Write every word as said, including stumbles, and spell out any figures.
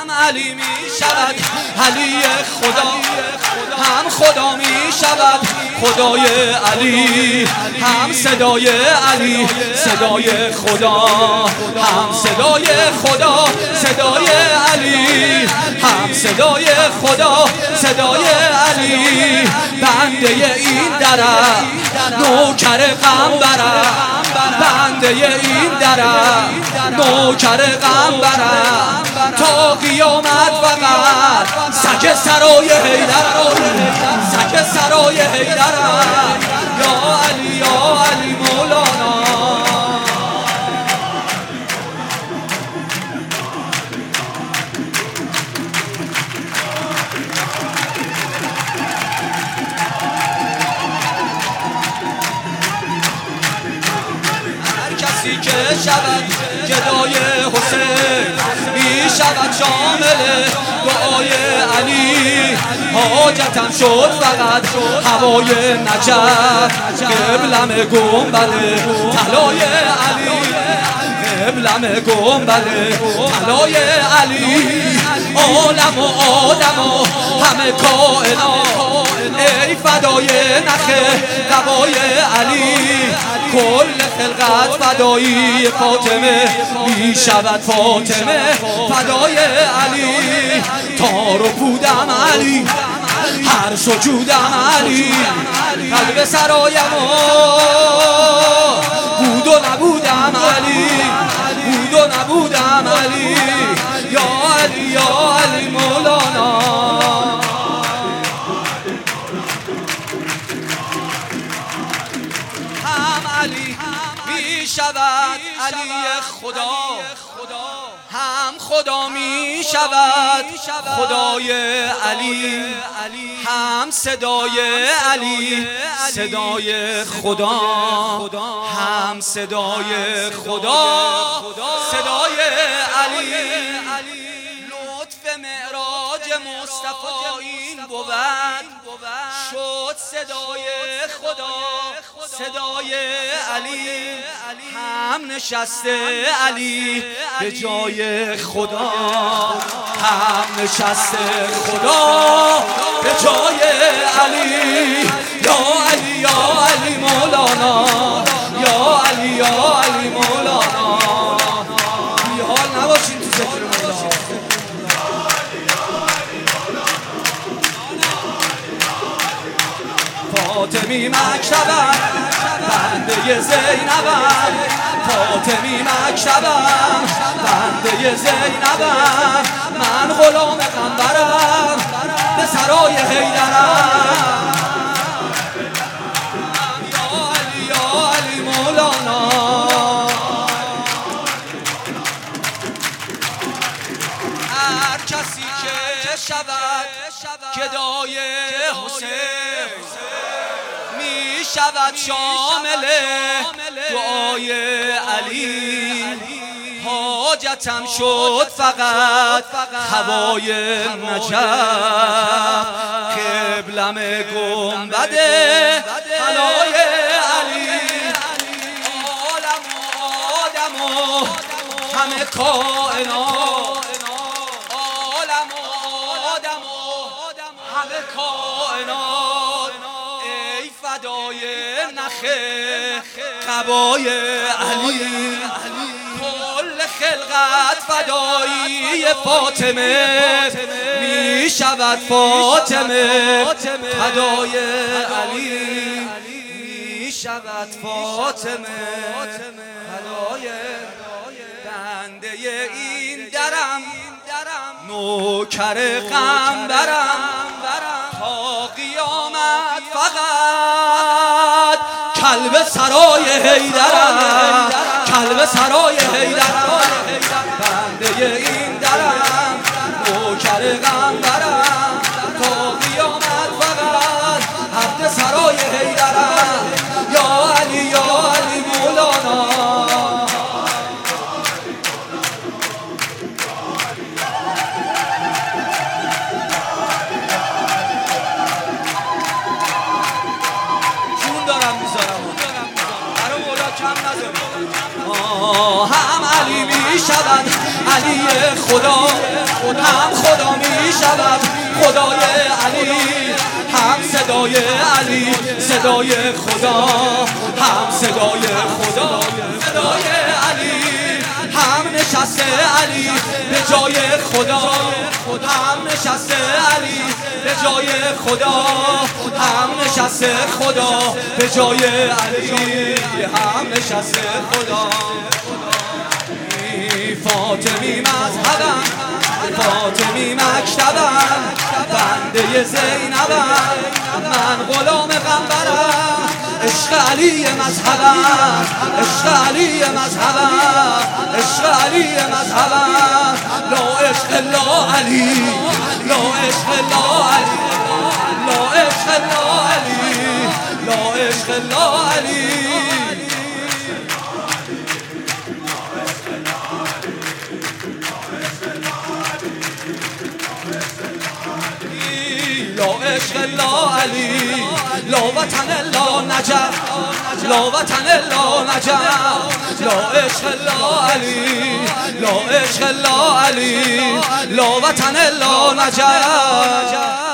هم علی می شود علی خدا، هم خدا می شود خدای علی، هم صدای علی صدای خدا، هم صدای خدا صدای علی، هم صدای خدا صدای علی. بنده این درم نوکر غمبرم، بنده این درم نوکر غمبرم، تا قیامت فقط سگ سرای حیدرم، سگ سرای حیدرم. یا علی یا علی مولانا. کسی که شود گدای حسین می شود شامل دعای علی. حاجتم شد فقط هوای نجف، قبلم گنبد طلای علی، قبلم گنبد طلای علی. عالم و آدم و همه کائنات ای فدای نخ قبای علی. کل خلقت فدایی فاطمه می شود فاطمه فدای علی. تار و پودم علی، هر سجودم علی، قلب سرایم بود و نبودم علی، بود و نبودم علی. یا علی یا علی مولانا. هم علی می شود علی خدا، هم خدا می شود خدای علی، هم صدای علی صدای خدا، هم صدای خدا صدای علی. لطف معراج مصطفی این بود شد صدای خدا صدای علی. هم نشسته علی به جای خدا، هم نشسته خدا به جای علی. یا علی یا علی مولانا، یا علی یا علی مولانا. بی حال نباشین تو ذکر مولا. فاطمی مکتبم بنده زینبم، فاطمی مکتبم بنده زینبم، من غلام غمبرم به سرای حیدرم. یا علی یا علی مولانا. هر کسی که شود گدای حسین می شود شامل دعای علی. حاجتم شد فقط هوای نجف، قبلم گنبد طلای علی. عالم و آدم و همه کائنات، عالم و آدم و همه کائنات ای فدای نخ قبای علی. کل خلقت فدایی فاطمه می شود فاطمه فدای علی، می شود فاطمه فدای. بنده این درم نوکر غمبرم، تا قیامت فقط کلب سرای حیدرم، کلب سرای حیدرم. بنده این درم نوکر غمبرم، تا قیامت فقط عبد سرای حیدرم. یا علی یا علی مولانا. هم علی می شود علی خدا، هم خدا می شود خدای علی، هم صدای علی صدای خدا، هم صدای خدا صدای علی، هم نشسته علی به جای خدا، هم نشسته علی به جای خدا، هم نشسته خدا به جای علی، هم نشسته خدا. فاطمی مذهبم، فاطمی مکتبم، بنده زینبم، من غلام قنبرم، عشق علی مذهبم، عشق علی مذهبم، عشق علی مذهبم، لا عشق الا علی، لا عشق الا علی، لا عشق الا علی، لا عشق الا علی. لا عشق الا علی، لا وطن الا نجف، لا وطن الا نجف، لا عشق الا علی، لا عشق الا علی، لا وطن الا نجف.